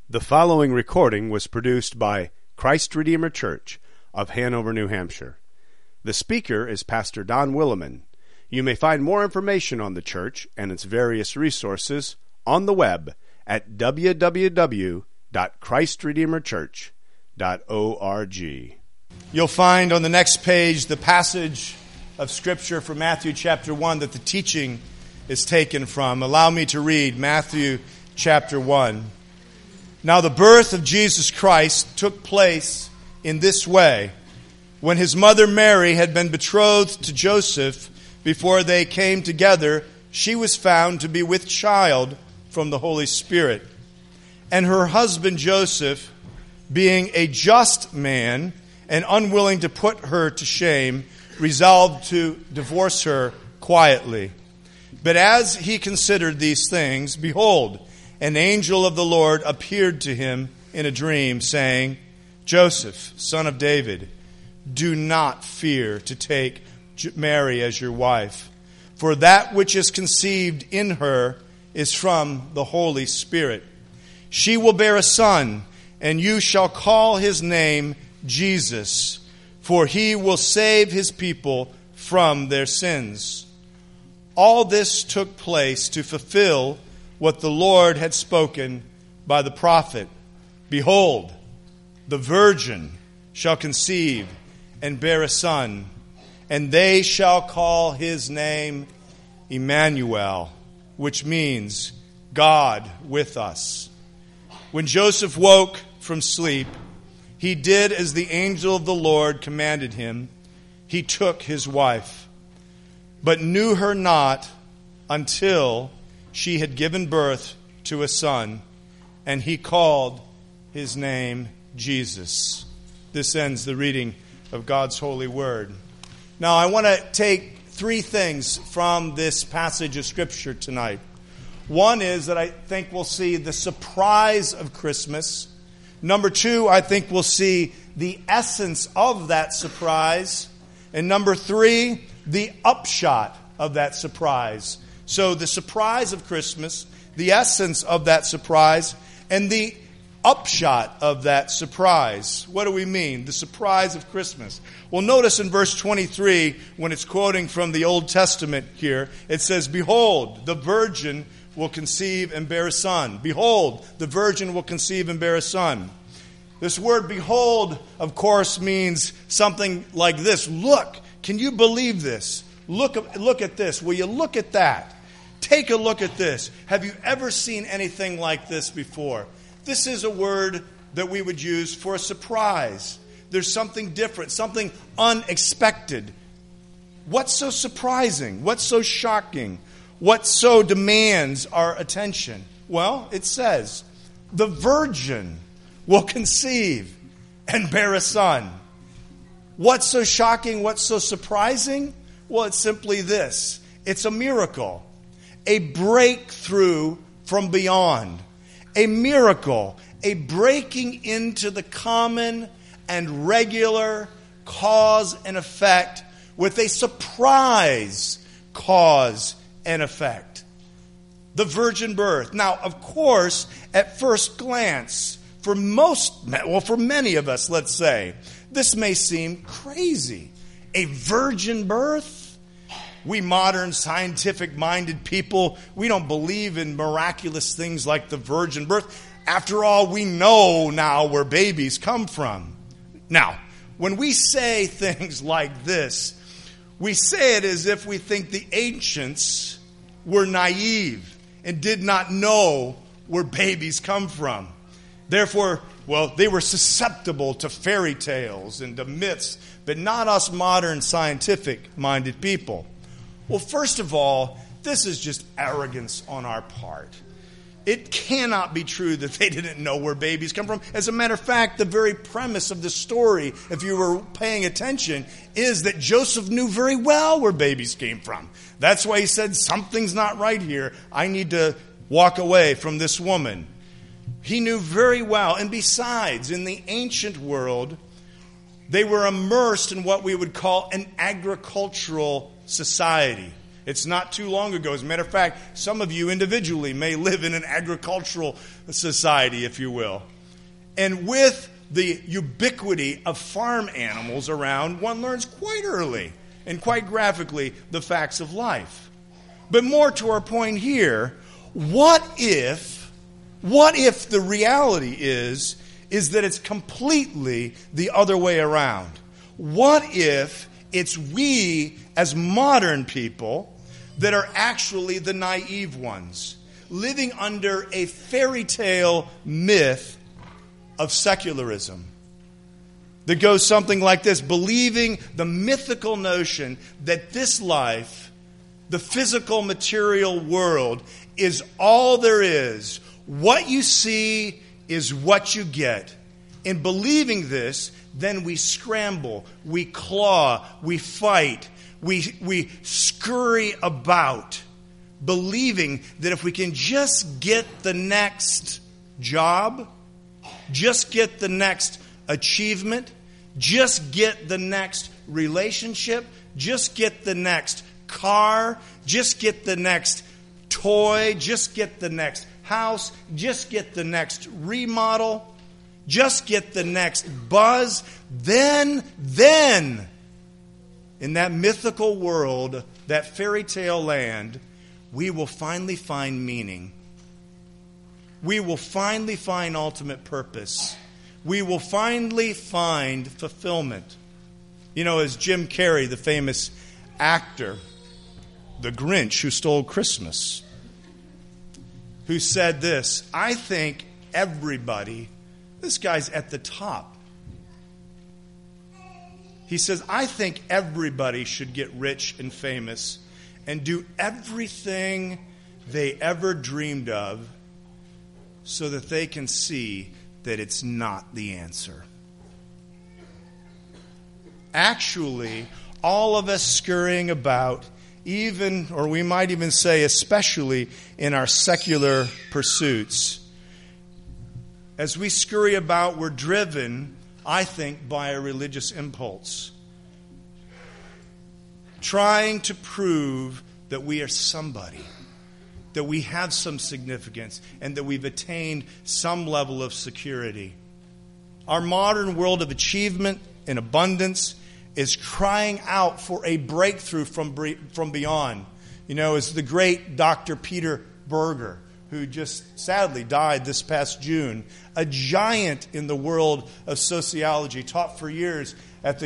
The following recording was produced by Christ Redeemer Church of Hanover, New Hampshire. The speaker is Pastor Don Willeman. You may find more information on the church and its various resources on the web at www.christredeemerchurch.org. You'll find on the next page the passage of Scripture from Matthew chapter 1 that the teaching is taken from. Allow me to read Matthew chapter 1. Now the birth of Jesus Christ took place in this way. When his mother Mary had been betrothed to Joseph, before they came together, she was found to be with child from the Holy Spirit. And her husband Joseph, being a just man and unwilling to put her to shame, resolved to divorce her quietly. But as he considered these things, behold, an angel of the Lord appeared to him in a dream, saying, Joseph, son of David, do not fear to take Mary as your wife, for that which is conceived in her is from the Holy Spirit. She will bear a son, and you shall call his name Jesus, for he will save his people from their sins. All this took place to fulfill what the Lord had spoken by the prophet. Behold, the virgin shall conceive and bear a son, and they shall call his name Emmanuel, which means God with us. When Joseph woke from sleep, he did as the angel of the Lord commanded him. He took his wife, but knew her not until she had given birth to a son, and he called his name Jesus. This ends the reading of God's holy word. Now, I want to take three things from this passage of Scripture tonight. One is that I think we'll see the surprise of Christmas. Number two, I think we'll see the essence of that surprise. And number three, the upshot of that surprise. So the surprise of Christmas, the essence of that surprise, and the upshot of that surprise. What do we mean? The surprise of Christmas. Well, notice in verse 23, when it's quoting from the Old Testament here, it says, Behold, the virgin will conceive and bear a son. Behold, the virgin will conceive and bear a son. This word behold, of course, means something like this. Look, can you believe this? Look at this. Will you look at that? Take a look at this. Have you ever seen anything like this before? This is a word that we would use for a surprise. There's something different, something unexpected. What's so surprising? What's so shocking? What so demands our attention? Well, it says, the virgin will conceive and bear a son. What's so shocking? What's so surprising? Well, it's simply this. It's a miracle. A breakthrough from beyond. A miracle. A breaking into the common and regular cause and effect with a surprise cause and effect. The virgin birth. Now, of course, at first glance, for many of us, let's say, this may seem crazy. A virgin birth? We modern, scientific-minded people, we don't believe in miraculous things like the virgin birth. After all, we know now where babies come from. Now, when we say things like this, we say it as if we think the ancients were naive and did not know where babies come from. Therefore, they were susceptible to fairy tales and to myths, but not us modern, scientific-minded people. Well, first of all, this is just arrogance on our part. It cannot be true that they didn't know where babies come from. As a matter of fact, the very premise of the story, if you were paying attention, is that Joseph knew very well where babies came from. That's why he said, something's not right here. I need to walk away from this woman. He knew very well. And besides, in the ancient world, they were immersed in what we would call an agricultural society. It's not too long ago. As a matter of fact, some of you individually may live in an agricultural society, if you will. And with the ubiquity of farm animals around, one learns quite early and quite graphically the facts of life. But more to our point here, what if the reality is that it's completely the other way around? What if it's we as modern people that are actually the naive ones, living under a fairy tale myth of secularism that goes something like this, believing the mythical notion that this life, the physical material world, is all there is. What you see is what you get. In believing this, then we scramble, we claw, we fight, we scurry about, believing that if we can just get the next job, just get the next achievement, just get the next relationship, just get the next car, just get the next toy, just get the next house, just get the next remodel, just get the next buzz, then, in that mythical world, that fairy tale land, we will finally find meaning. We will finally find ultimate purpose. We will finally find fulfillment. You know, as Jim Carrey, the famous actor, the Grinch who stole Christmas, who said this, I think everybody, this guy's at the top. He says, I think everybody should get rich and famous and do everything they ever dreamed of so that they can see that it's not the answer. Actually, all of us scurrying about, even, or we might even say especially in our secular pursuits, as we scurry about, we're driven, I think, by a religious impulse, trying to prove that we are somebody, that we have some significance, and that we've attained some level of security. Our modern world of achievement and abundance is crying out for a breakthrough from beyond. You know, as the great Dr. Peter Berger, who just sadly died this past June, a giant in the world of sociology, taught for years at the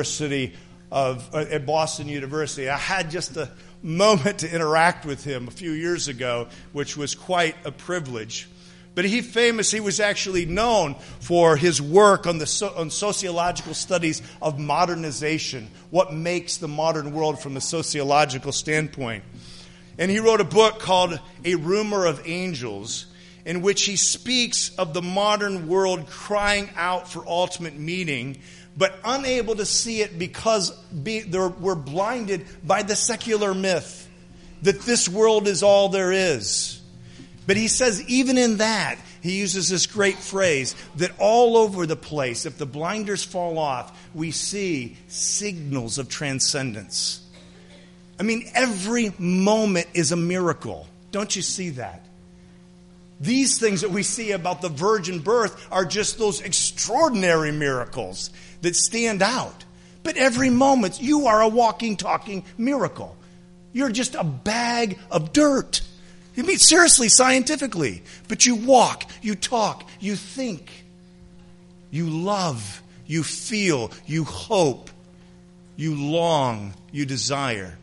at Boston University. I had just a moment to interact with him a few years ago, which was quite a privilege. But he was actually known for his work on sociological studies of modernization, what makes the modern world from a sociological standpoint. And he wrote a book called A Rumor of Angels, in which he speaks of the modern world crying out for ultimate meaning, but unable to see it because we're blinded by the secular myth that this world is all there is. But he says even in that, he uses this great phrase that all over the place, if the blinders fall off, we see signals of transcendence. I mean, every moment is a miracle. Don't you see that? These things that we see about the virgin birth are just those extraordinary miracles that stand out. But every moment, you are a walking, talking miracle. You're just a bag of dirt. I mean, seriously, scientifically. But you walk, you talk, you think, you love, you feel, you hope, you long, you desire.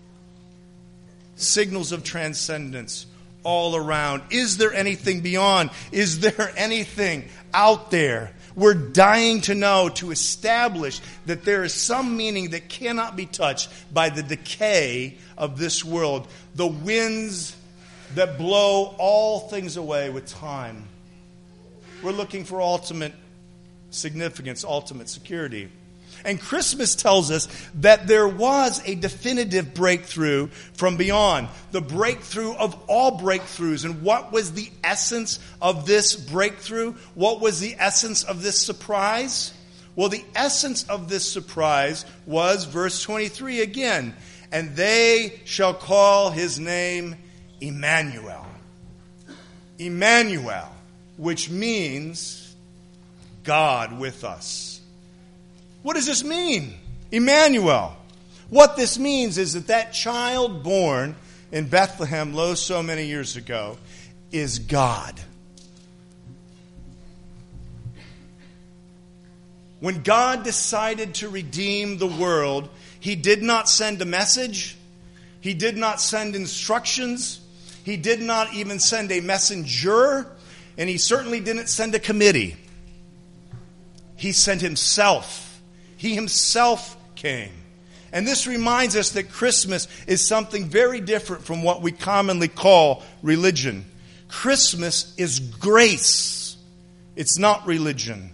Signals of transcendence all around. Is there anything beyond? Is there anything out there? We're dying to know, to establish that there is some meaning that cannot be touched by the decay of this world. The winds that blow all things away with time. We're looking for ultimate significance, ultimate security. And Christmas tells us that there was a definitive breakthrough from beyond. The breakthrough of all breakthroughs. And what was the essence of this breakthrough? What was the essence of this surprise? Well, the essence of this surprise was, verse 23 again, and they shall call his name Emmanuel. Emmanuel, which means God with us. What does this mean? Emmanuel. What this means is that child born in Bethlehem, lo, so many years ago, is God. When God decided to redeem the world, he did not send a message. He did not send instructions. He did not even send a messenger. And he certainly didn't send a committee. He sent himself. He himself came. And this reminds us that Christmas is something very different from what we commonly call religion. Christmas is grace. It's not religion.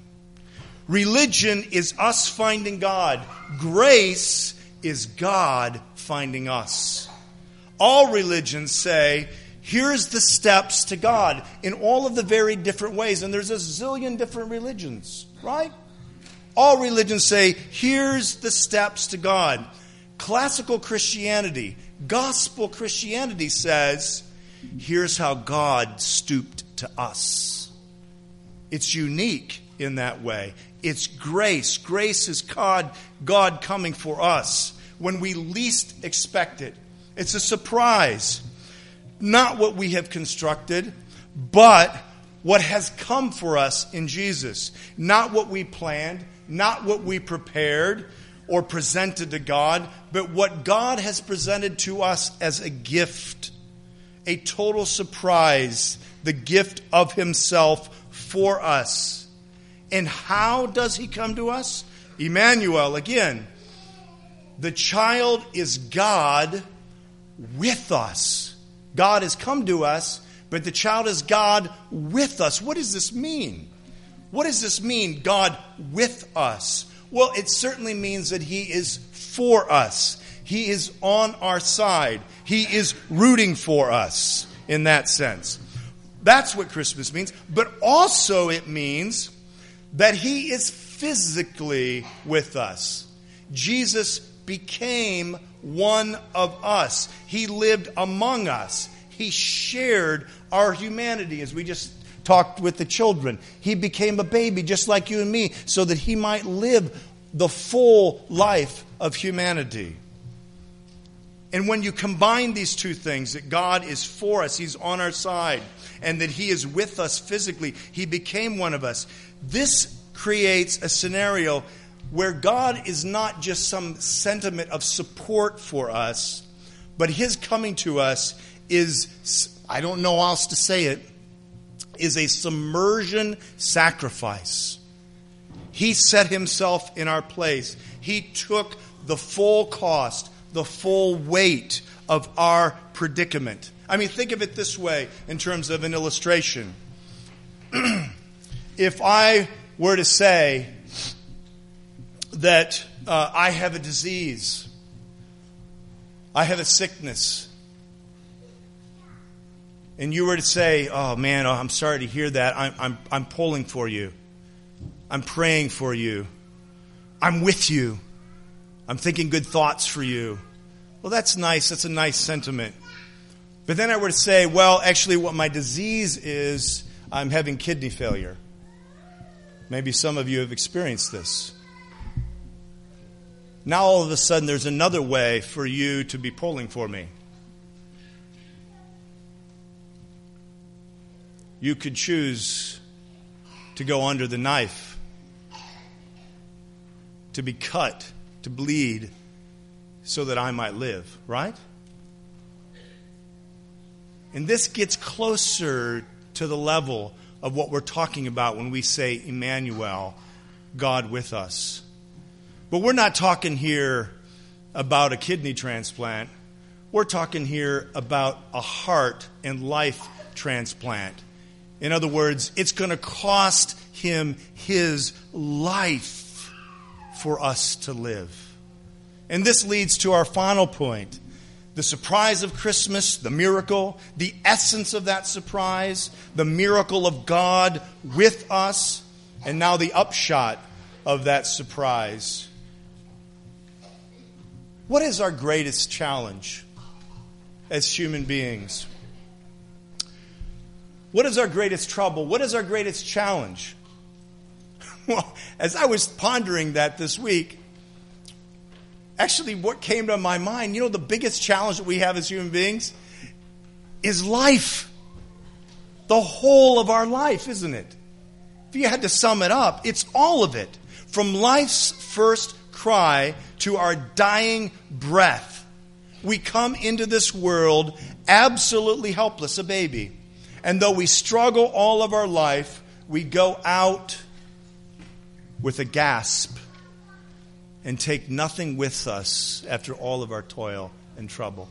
Religion is us finding God. Grace is God finding us. All religions say, here's the steps to God in all of the very different ways. And there's a zillion different religions, right? All religions say, here's the steps to God. Classical Christianity, gospel Christianity says, here's how God stooped to us. It's unique in that way. It's grace. Grace is God coming for us when we least expect it. It's a surprise. Not what we have constructed, but what has come for us in Jesus. Not what we planned, not what we prepared or presented to God, but what God has presented to us as a gift. A total surprise. The gift of himself for us. And how does he come to us? Emmanuel, again. The child is God with us. God has come to us, but the child is God with us. What does this mean? What does this mean, God with us? Well, it certainly means that he is for us. He is on our side. He is rooting for us in that sense. That's what Christmas means. But also it means that he is physically with us. Jesus became one of us. He lived among us. He shared our humanity, as we just talked with the children. He became a baby just like you and me so that he might live the full life of humanity. And when you combine these two things, that God is for us, he's on our side, and that he is with us physically, he became one of us. This creates a scenario where God is not just some sentiment of support for us, but his coming to us is, I don't know how else to say it, is a submersion sacrifice. He set himself in our place. He took the full cost, the full weight of our predicament. I mean, think of it this way in terms of an illustration. If I were to say that I have a disease, I have a sickness, and you were to say, "Oh man, I'm sorry to hear that. I'm pulling for you. I'm praying for you. I'm with you. I'm thinking good thoughts for you." Well, that's nice. That's a nice sentiment. But then I were to say, well, actually what my disease is, I'm having kidney failure. Maybe some of you have experienced this. Now all of a sudden there's another way for you to be pulling for me. You could choose to go under the knife, to be cut, to bleed, so that I might live, right? And this gets closer to the level of what we're talking about when we say Emmanuel, God with us. But we're not talking here about a kidney transplant. We're talking here about a heart and life transplant. In other words, it's going to cost him his life for us to live. And this leads to our final point. The surprise of Christmas, the miracle, the essence of that surprise, the miracle of God with us, and now the upshot of that surprise. What is our greatest challenge as human beings? What is our greatest trouble? What is our greatest challenge? Well, as I was pondering that this week, actually what came to my mind, the biggest challenge that we have as human beings is life. The whole of our life, isn't it? If you had to sum it up, it's all of it. From life's first cry to our dying breath, we come into this world absolutely helpless, a baby. And though we struggle all of our life, we go out with a gasp and take nothing with us after all of our toil and trouble.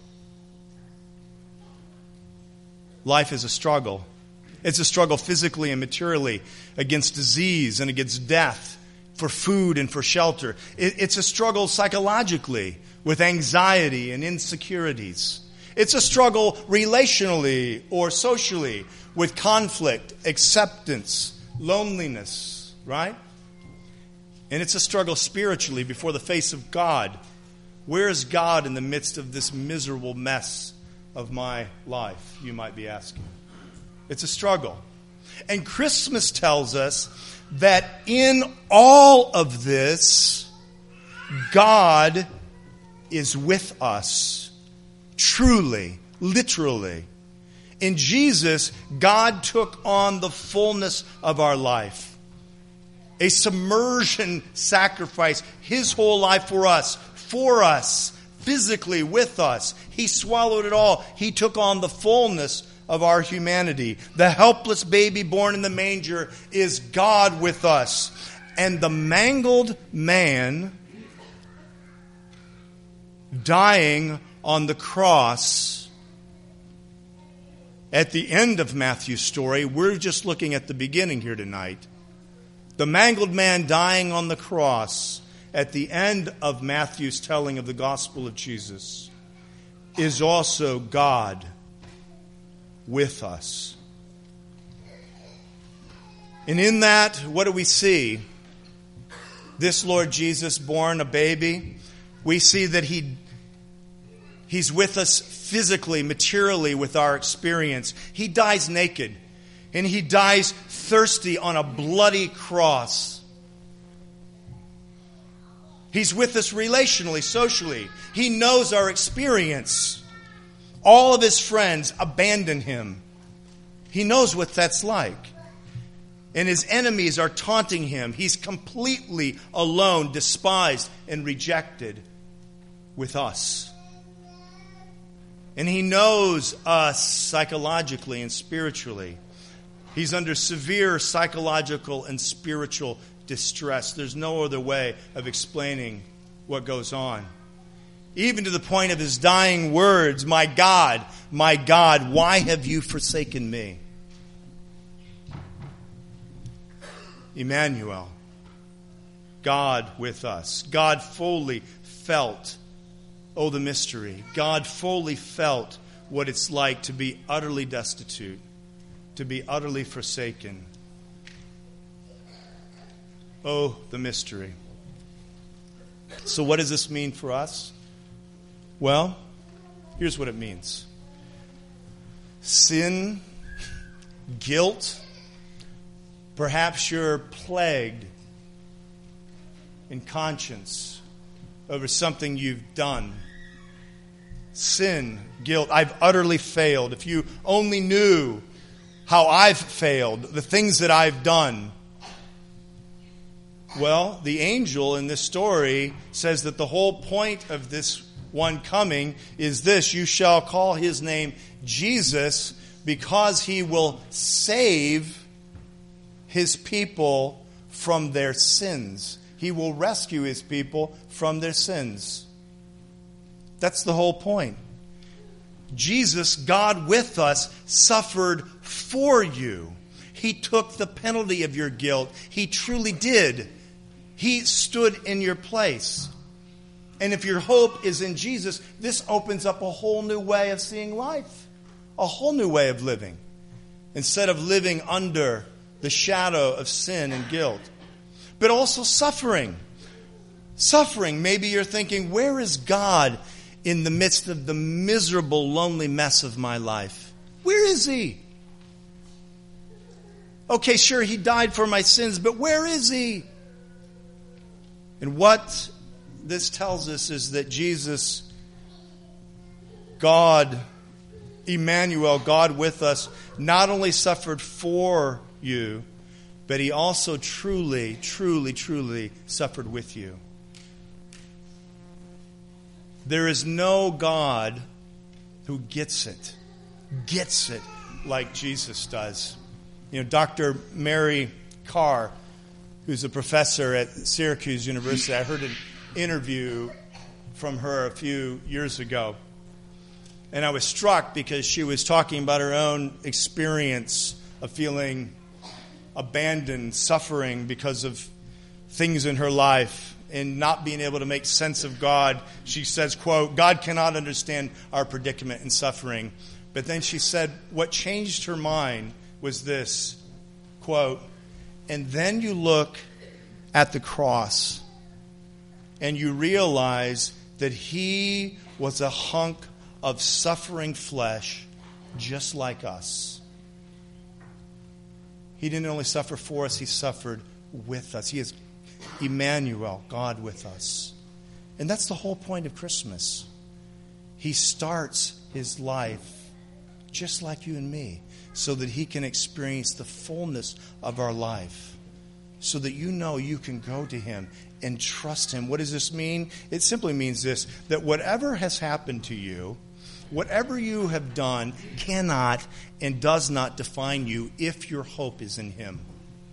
Life is a struggle. It's a struggle physically and materially against disease and against death, for food and for shelter. It's a struggle psychologically with anxiety and insecurities. It's a struggle relationally or socially with conflict, acceptance, loneliness, right? And it's a struggle spiritually before the face of God. Where is God in the midst of this miserable mess of my life, you might be asking? It's a struggle. And Christmas tells us that in all of this, God is with us, truly, literally. In Jesus, God took on the fullness of our life. A submersion sacrifice, His whole life for us, physically with us. He swallowed it all. He took on the fullness of our humanity. The helpless baby born in the manger is God with us. And the mangled man dying on the cross at the end of Matthew's story, we're just looking at the beginning here tonight. The mangled man dying on the cross at the end of Matthew's telling of the gospel of Jesus is also God with us. And in that, what do we see? This Lord Jesus, born a baby, we see that He's with us physically, materially with our experience. He dies naked, and He dies thirsty on a bloody cross. He's with us relationally, socially. He knows our experience. All of His friends abandon Him. He knows what that's like. And His enemies are taunting Him. He's completely alone, despised, and rejected with us. And He knows us psychologically and spiritually. He's under severe psychological and spiritual distress. There's no other way of explaining what goes on. Even to the point of His dying words, my God, why have you forsaken me? Emmanuel, God with us. God fully felt, the mystery. God fully felt what it's like to be utterly destitute, to be utterly forsaken. Oh, the mystery. So what does this mean for us? Well, here's what it means. Sin, guilt, perhaps you're plagued in conscience over something you've done. Sin, guilt, I've utterly failed. If you only knew how I've failed, the things that I've done. Well, the angel in this story says that the whole point of this one coming is this: you shall call His name Jesus, because He will save His people from their sins. He will rescue His people from their sins. That's the whole point. Jesus, God with us, suffered for you. He took the penalty of your guilt. He truly did. He stood in your place. And if your hope is in Jesus, this opens up a whole new way of seeing life, a whole new way of living, instead of living under the shadow of sin and guilt. But also suffering. Suffering. Maybe you're thinking, where is God in the midst of the miserable, lonely mess of my life? Where is He? Okay, sure, He died for my sins, but where is He? And what this tells us is that Jesus, God, Emmanuel, God with us, not only suffered for you, but He also truly, truly, truly suffered with you. There is no God who gets it like Jesus does. You know, Dr. Mary Carr, who's a professor at Syracuse University, I heard an interview from her a few years ago. And I was struck because she was talking about her own experience of feeling abandoned, suffering because of things in her life and not being able to make sense of God. She says, quote, God cannot understand our predicament and suffering. But then she said what changed her mind was this, quote, and then you look at the cross and you realize that He was a hunk of suffering flesh just like us. He didn't only suffer for us, He suffered with us. He is Emmanuel, God with us. And that's the whole point of Christmas. He starts His life just like you and me, so that He can experience the fullness of our life, so that you know you can go to Him and trust Him. What does this mean? It simply means this, that whatever has happened to you, whatever you have done, cannot and does not define you if your hope is in Him.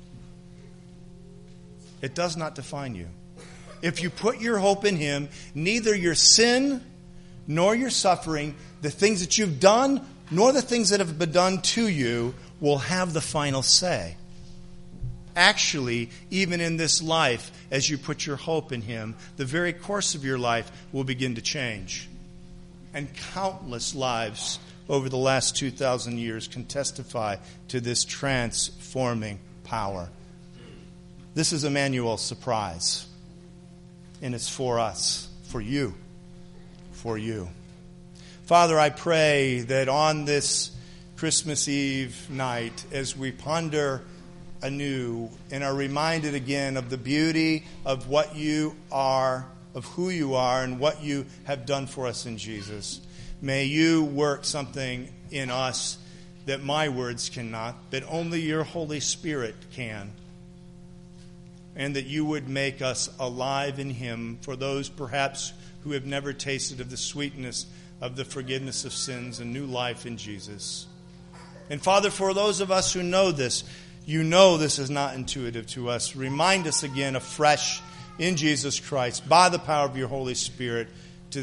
It does not define you. If you put your hope in Him, neither your sin nor your suffering, the things that you've done, nor the things that have been done to you will have the final say. Actually, even in this life, as you put your hope in Him, the very course of your life will begin to change. And countless lives over the last 2,000 years can testify to this transforming power. This is Emmanuel's surprise. And it's for us, for you, for you. Father, I pray that on this Christmas Eve night, as we ponder anew and are reminded again of the beauty of what you are, of who you are, and what you have done for us in Jesus, may you work something in us that my words cannot, but only your Holy Spirit can. And that you would make us alive in Him for those perhaps who have never tasted of the sweetness of the forgiveness of sins and new life in Jesus. And Father, for those of us who know this, you know this is not intuitive to us. Remind us again afresh in Jesus Christ by the power of your Holy Spirit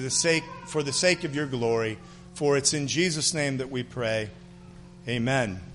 for the sake of your glory. For it's in Jesus' name that we pray. Amen.